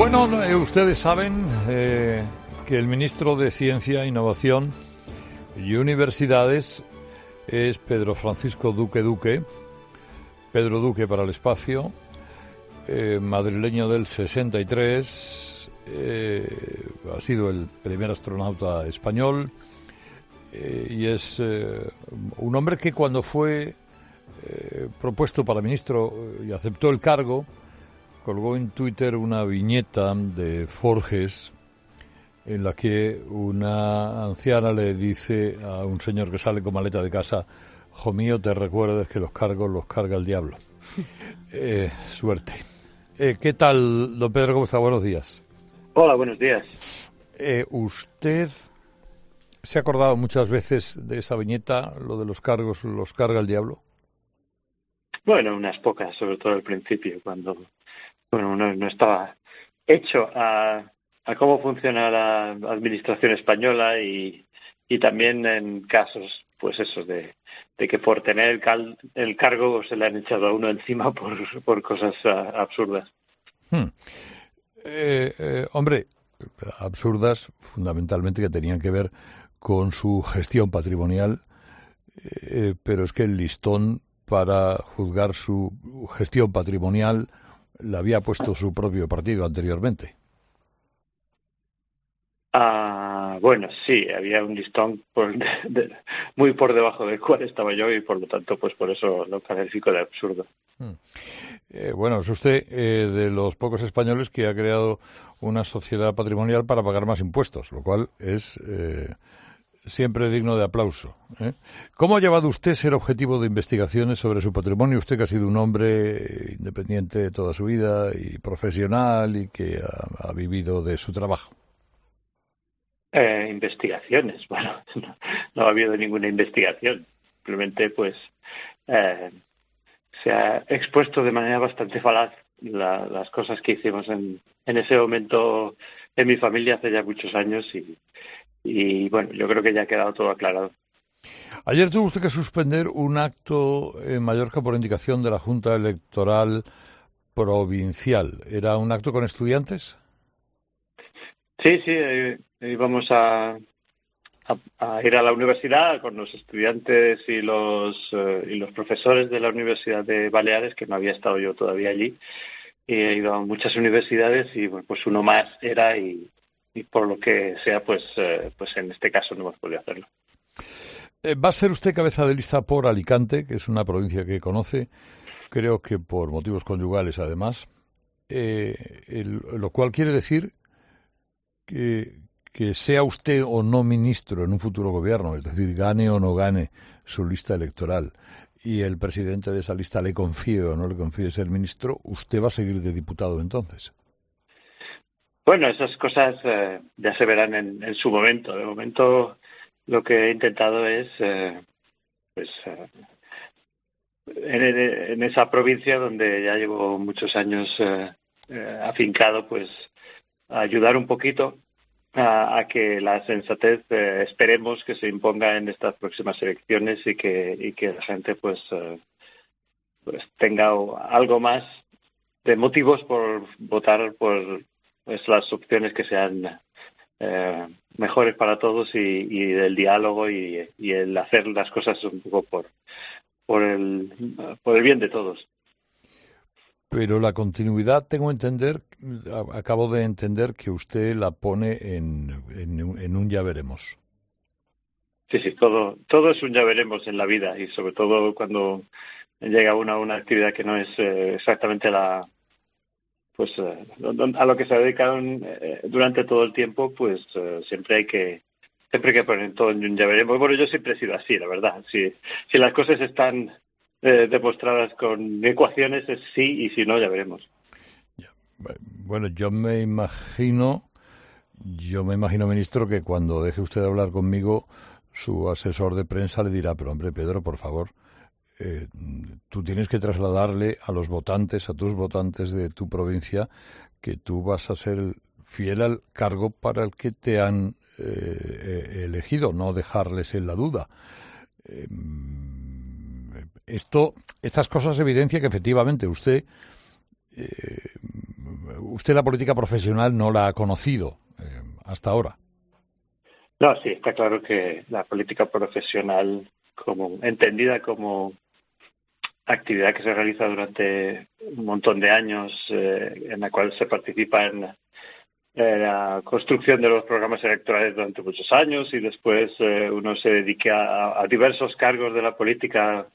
Bueno, ustedes saben que el ministro de Ciencia, Innovación y Universidades es Pedro Francisco Duque Duque, Pedro Duque para el espacio, madrileño del 63, ha sido el primer astronauta español y es un hombre que cuando fue propuesto para ministro y aceptó el cargo, colgó en Twitter una viñeta de Forges en la que una anciana le dice a un señor que sale con maleta de casa: "Jo mío, te recuerdes que los cargos los carga el diablo". Suerte. ¿Qué tal, don Pedro? ¿Cómo está? Buenos días. Hola, buenos días. ¿Usted se ha acordado muchas veces de esa viñeta, lo de los cargos los carga el diablo? Bueno, unas pocas, sobre todo al principio, cuando uno no estaba hecho a cómo funciona la administración española y también en casos, pues eso, de que por tener el cargo se le han echado a uno encima por cosas absurdas. Hombre, absurdas fundamentalmente, que tenían que ver con su gestión patrimonial, pero es que el listón para juzgar su gestión patrimonial la había puesto su propio partido anteriormente. Bueno, sí, había un listón muy por debajo del cual estaba yo y por lo tanto, pues por eso lo califico de absurdo. Bueno, es usted de los pocos españoles que ha creado una sociedad patrimonial para pagar más impuestos, lo cual es siempre digno de aplauso. ¿Cómo ha llevado usted ser objetivo de investigaciones sobre su patrimonio? Usted que ha sido un hombre independiente toda su vida y profesional y que ha vivido de su trabajo. Investigaciones, bueno, no ha habido ninguna investigación. Simplemente, pues, se ha expuesto de manera bastante falaz las cosas que hicimos en ese momento en mi familia hace ya muchos años y bueno, yo creo que ya ha quedado todo aclarado. Ayer tuvo usted que suspender un acto en Mallorca por indicación de la Junta Electoral Provincial. ¿Era un acto con estudiantes? Sí, íbamos a ir a la universidad con los estudiantes y los profesores de la Universidad de Baleares, que no había estado yo todavía allí. Y he ido a muchas universidades y bueno, pues uno más era y por lo que sea, pues en este caso no hemos podido hacerlo. Va a ser usted cabeza de lista por Alicante, que es una provincia que conoce, creo que por motivos conyugales además, lo cual quiere decir que sea usted o no ministro en un futuro gobierno, es decir, gane o no gane su lista electoral y el presidente de esa lista le confíe o no le confíe ser ministro, ¿usted va a seguir de diputado entonces? Bueno, esas cosas ya se verán en su momento. De momento lo que he intentado es, en esa provincia donde ya llevo muchos años afincado, pues ayudar un poquito a que la sensatez esperemos que se imponga en estas próximas elecciones y que la gente pues tenga algo más de motivos por votar por las opciones que sean mejores para todos y del diálogo y el hacer las cosas un poco por el bien de todos. Pero la continuidad, acabo de entender que usted la pone en un ya veremos. Sí, todo es un ya veremos en la vida y sobre todo cuando llega uno a una actividad que no es exactamente a lo que se ha dedicado durante todo el tiempo, pues siempre hay que poner todo en un ya veremos. Bueno, yo siempre he sido así, la verdad. Si las cosas están demostradas con ecuaciones es sí y si no, ya veremos. Bueno, yo me imagino, ministro, que cuando deje usted de hablar conmigo, su asesor de prensa le dirá: pero hombre, Pedro, por favor, tú tienes que trasladarle a tus votantes de tu provincia, que tú vas a ser fiel al cargo para el que te han elegido, no dejarles en la duda. Estas cosas evidencian que efectivamente usted usted la política profesional no la ha conocido hasta ahora. No, sí, está claro que la política profesional, como entendida como actividad que se realiza durante un montón de años, en la cual se participa en la construcción de los programas electorales durante muchos años y después uno se dedica a diversos cargos de la política,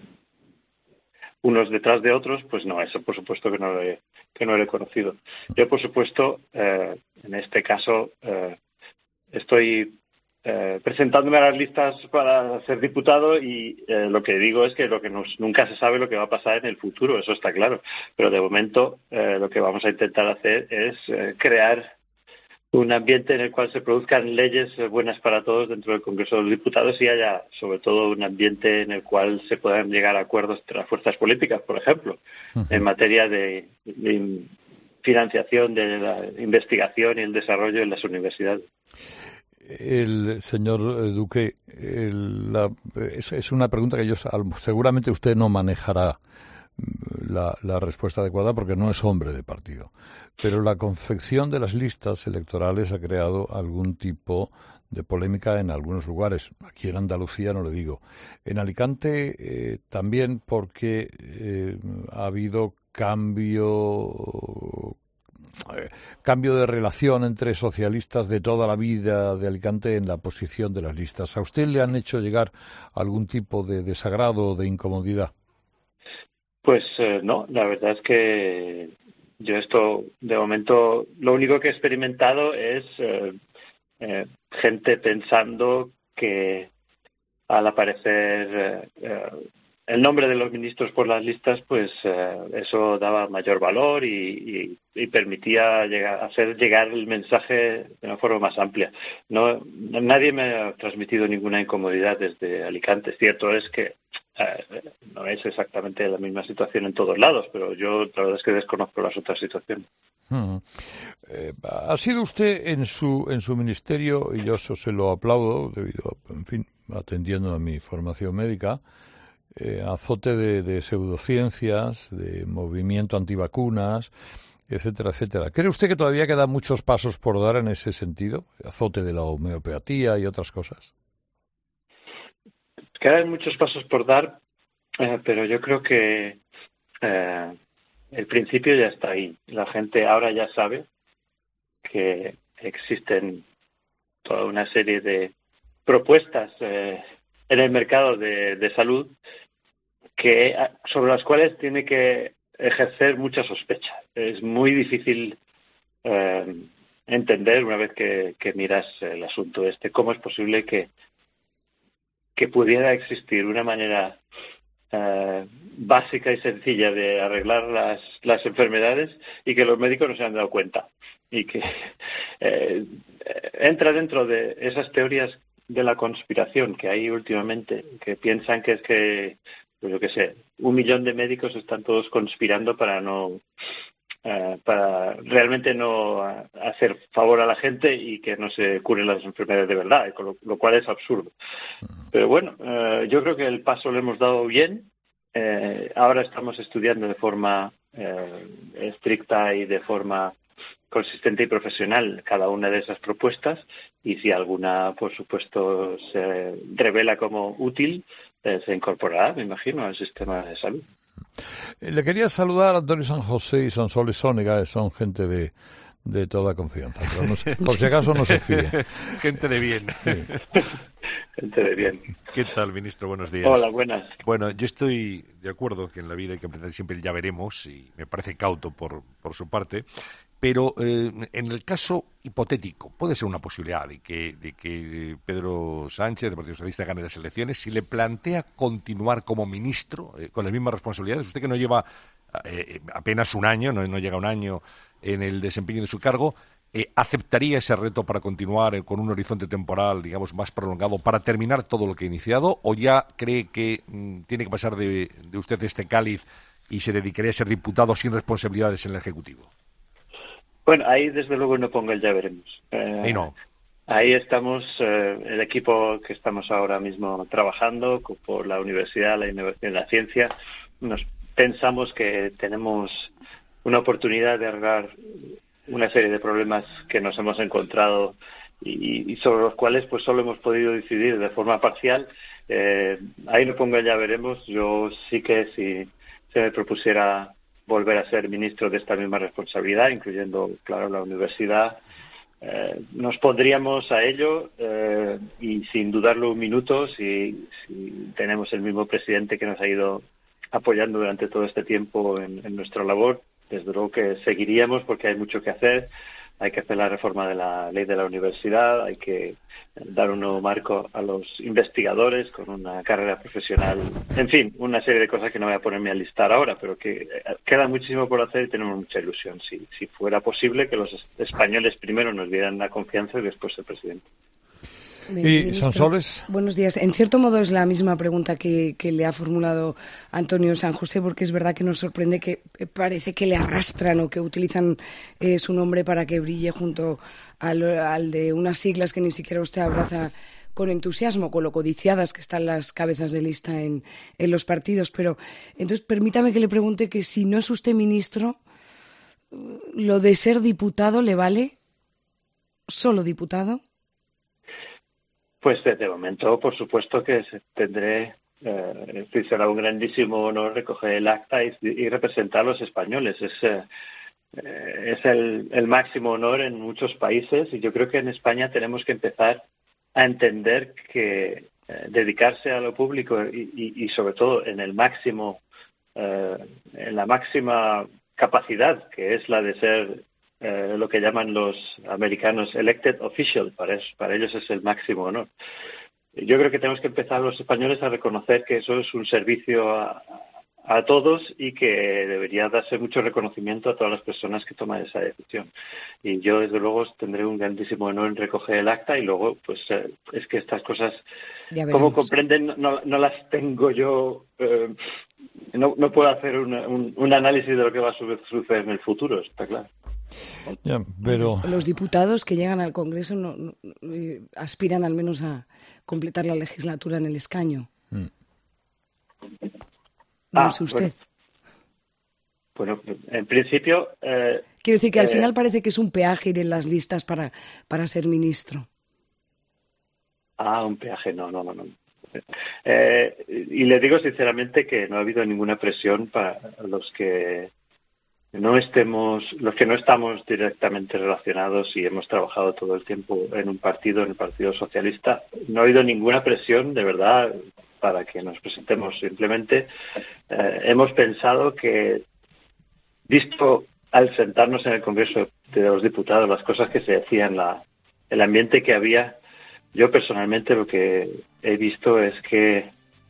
unos detrás de otros, pues no, eso por supuesto que no lo he conocido. Yo, por supuesto, en este caso, estoy presentándome a las listas para ser diputado y lo que digo es que nunca se sabe lo que va a pasar en el futuro, eso está claro. Pero de momento lo que vamos a intentar hacer es crear un ambiente en el cual se produzcan leyes buenas para todos dentro del Congreso de los Diputados y haya, sobre todo, un ambiente en el cual se puedan llegar a acuerdos entre las fuerzas políticas, por ejemplo, en materia de financiación de la investigación y el desarrollo en las universidades. El señor Duque, es una pregunta que seguramente usted no manejará la respuesta adecuada porque no es hombre de partido. Pero la confección de las listas electorales ha creado algún tipo de polémica en algunos lugares. Aquí en Andalucía no le digo. En Alicante también porque ha habido cambio de relación entre socialistas de toda la vida de Alicante en la posición de las listas. ¿A usted le han hecho llegar algún tipo de desagrado o de incomodidad? Pues no, la verdad es que yo esto, de momento, lo único que he experimentado es gente pensando que al aparecer el nombre de los ministros por las listas, pues eso daba mayor valor y permitía hacer llegar el mensaje de una forma más amplia. Nadie me ha transmitido ninguna incomodidad desde Alicante. Cierto es que no es exactamente la misma situación en todos lados, pero yo la verdad es que desconozco las otras situaciones. Ha sido usted en su ministerio, y yo eso se lo aplaudo, debido a, en fin, atendiendo a mi formación médica, azote de pseudociencias, de movimiento antivacunas, etcétera, etcétera. ¿Cree usted que todavía quedan muchos pasos por dar en ese sentido? Azote de la homeopatía y otras cosas. Quedan muchos pasos por dar, pero yo creo que el principio ya está ahí. La gente ahora ya sabe que existen toda una serie de propuestas en el mercado de salud sobre las cuales tiene que ejercer mucha sospecha. Es muy difícil entender, una vez que miras el asunto cómo es posible que pudiera existir una manera básica y sencilla de arreglar las enfermedades y que los médicos no se han dado cuenta y que entra dentro de esas teorías de la conspiración que hay últimamente, que piensan que es que, pues yo qué sé, 1 millón de médicos están todos conspirando para realmente no hacer favor a la gente y que no se curen las enfermedades de verdad, lo cual es absurdo. Pero bueno, yo creo que el paso lo hemos dado bien. Ahora estamos estudiando de forma estricta y de forma consistente y profesional cada una de esas propuestas y si alguna, por supuesto, se revela como útil, se incorporará, me imagino, al sistema de salud. Le quería saludar a Antonio San José y Sonsoles Sónega, son gente de toda confianza, pero no sé, por si acaso no se fíe. Gente de bien. Sí. Gente de bien. ¿Qué tal, ministro? Buenos días. Hola, buenas. Bueno, yo estoy de acuerdo que en la vida hay que empezar siempre el ya veremos y me parece cauto por su parte. Pero en el caso hipotético, puede ser una posibilidad de que Pedro Sánchez, del Partido Socialista, gane las elecciones, si le plantea continuar como ministro con las mismas responsabilidades. Usted que no lleva apenas un año, no llega a un año en el desempeño de su cargo, ¿aceptaría ese reto para continuar con un horizonte temporal, digamos, más prolongado para terminar todo lo que ha iniciado? ¿O ya cree que tiene que pasar de usted este cáliz y se dedicaría a ser diputado sin responsabilidades en el Ejecutivo? Bueno, ahí desde luego no pongo el ya veremos. Ahí no. Ahí estamos, el equipo que estamos ahora mismo trabajando por la universidad, la innovación y la ciencia, nos pensamos que tenemos una oportunidad de arreglar una serie de problemas que nos hemos encontrado y sobre los cuales pues solo hemos podido decidir de forma parcial. Ahí lo pongo, ya veremos. Yo sí que si se me propusiera volver a ser ministro de esta misma responsabilidad, incluyendo, claro, la universidad, nos pondríamos a ello y sin dudarlo un minuto, si tenemos el mismo presidente que nos ha ido apoyando durante todo este tiempo en nuestra labor, desde luego que seguiríamos, porque hay mucho que hacer. Hay que hacer la reforma de la ley de la universidad, hay que dar un nuevo marco a los investigadores con una carrera profesional, en fin, una serie de cosas que no voy a ponerme a listar ahora, pero que queda muchísimo por hacer y tenemos mucha ilusión. Si fuera posible que los españoles primero nos dieran la confianza y después el presidente. Y Sonsoles. Buenos días. En cierto modo es la misma pregunta que le ha formulado Antonio San José, porque es verdad que nos sorprende que parece que le arrastran o que utilizan su nombre para que brille junto al de unas siglas que ni siquiera usted abraza con entusiasmo, con lo codiciadas que están las cabezas de lista en los partidos. Pero entonces permítame que le pregunte que si no es usted ministro, ¿lo de ser diputado le vale? ¿Solo diputado? Pues de momento, por supuesto que tendré, será un grandísimo honor recoger el acta y representar a los españoles. Es el máximo honor en muchos países y yo creo que en España tenemos que empezar a entender que dedicarse a lo público y sobre todo en la máxima capacidad, que es la de ser lo que llaman los americanos elected official, para ellos es el máximo honor. Yo creo que tenemos que empezar los españoles a reconocer que eso es un servicio a todos y que debería darse mucho reconocimiento a todas las personas que toman esa decisión. Y yo, desde luego, tendré un grandísimo honor en recoger el acta y luego, pues, es que estas cosas, como comprenden, no las tengo yo. No puedo hacer un análisis de lo que va a suceder en el futuro, está claro. Ya, pero los diputados que llegan al Congreso no aspiran al menos a completar la legislatura en el escaño. No sé usted. Bueno, en principio... quiero decir que al final parece que es un peaje ir en las listas para ser ministro. Un peaje, no. Y le digo sinceramente que no ha habido ninguna presión para los que no estamos directamente relacionados y hemos trabajado todo el tiempo en un partido, en el Partido Socialista. No ha habido ninguna presión, de verdad, para que nos presentemos. Simplemente hemos pensado que, visto al sentarnos en el Congreso de los Diputados, las cosas que se decían, el ambiente que había, yo personalmente lo que he visto es que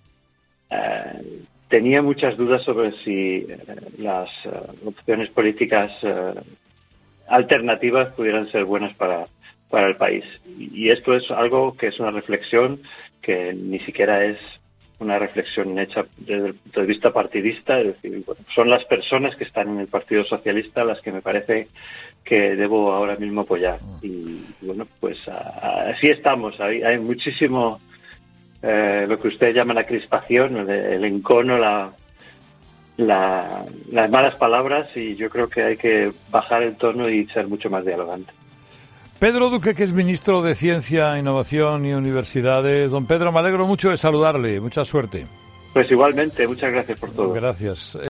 tenía muchas dudas sobre si las opciones políticas alternativas pudieran ser buenas para el país. Y esto es algo que es una reflexión que ni siquiera es una reflexión hecha desde el punto de vista partidista, es decir, bueno, son las personas que están en el Partido Socialista las que me parece que debo ahora mismo apoyar. Y bueno, pues así estamos. Hay muchísimo lo que usted llama la crispación, el encono, las malas palabras, y yo creo que hay que bajar el tono y ser mucho más dialogante. Pedro Duque, que es ministro de Ciencia, Innovación y Universidades. Don Pedro, me alegro mucho de saludarle. Mucha suerte. Pues igualmente, muchas gracias por todo. Gracias.